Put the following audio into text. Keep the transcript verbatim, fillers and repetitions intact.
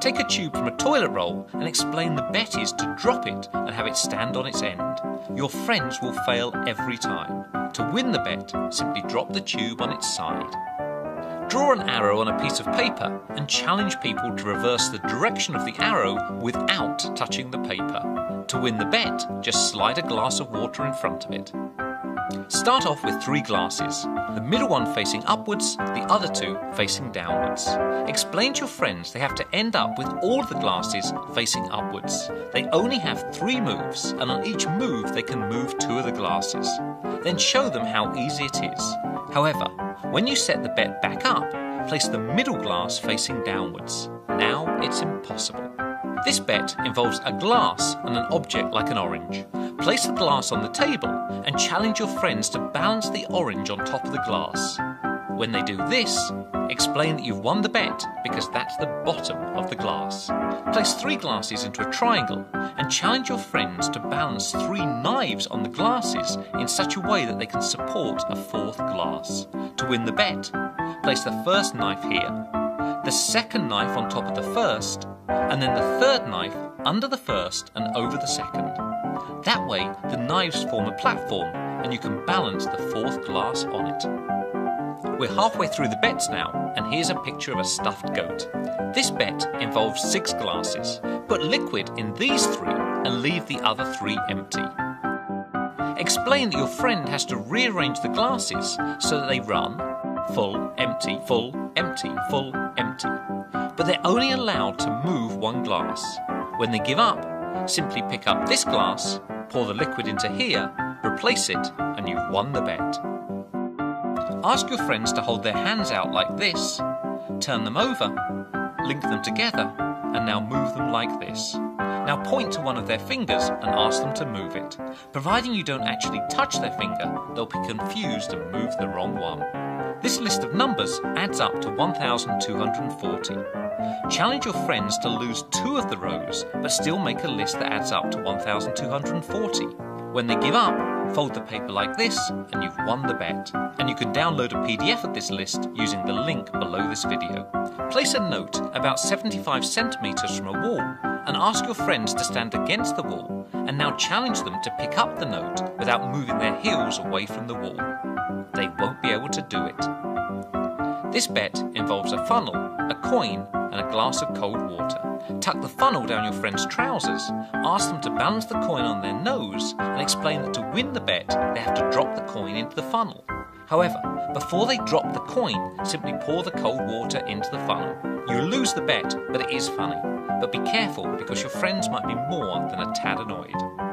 Take a tube from a toilet roll and explain the bet is to drop it and have it stand on its end. Your friends will fail every time. To win the bet, simply drop the tube on its side. Draw an arrow on a piece of paper and challenge people to reverse the direction of the arrow without touching the paper. To win the bet, just slide a glass of water in front of it. Start off with three glasses, the middle one facing upwards, the other two facing downwards. Explain to your friends they have to end up with all of the glasses facing upwards. They only have three moves, and on each move they can move two of the glasses. Then show them how easy it is. However, when you set the bet back up, place the middle glass facing downwards. Now it's impossible. This bet involves a glass and an object like an orange. Place the glass on the table and challenge your friends to balance the orange on top of the glass. When they do this, explain that you've won the bet because that's the bottom of the glass. Place three glasses into a triangle and challenge your friends to balance three knives on the glasses in such a way that they can support a fourth glass. To win the bet, place the first knife here, the second knife on top of the first, and then the third knife under the first and over the second. That way, the knives form a platform and you can balance the fourth glass on it. We're halfway through the bets now, and here's a picture of a stuffed goat. This bet involves six glasses. Put liquid in these three and leave the other three empty. Explain that your friend has to rearrange the glasses so that they run full, empty, full, empty, full, empty. But they're only allowed to move one glass. When they give up, simply pick up this glass, pour the liquid into here, replace it, and you've won the bet. Ask your friends to hold their hands out like this, turn them over, link them together, and now move them like this. Now point to one of their fingers and ask them to move it. Providing you don't actually touch their finger, they'll be confused and move the wrong one. This list of numbers adds up to one thousand two hundred forty. Challenge your friends to lose two of the rows, but still make a list that adds up to one thousand two hundred forty. When they give up, fold the paper like this, and you've won the bet. And you can download a P D F of this list using the link below this video. Place a note about seventy-five centimeters from a wall, and ask your friends to stand against the wall, and now challenge them to pick up the note without moving their heels away from the wall. They won't be able to do it. This bet involves a funnel, a coin, and a glass of cold water. Tuck the funnel down your friend's trousers, ask them to balance the coin on their nose, and explain that to win the bet, they have to drop the coin into the funnel. However, before they drop the coin, simply pour the cold water into the funnel. You lose the bet, but it is funny. But be careful because your friends might be more than a tad annoyed.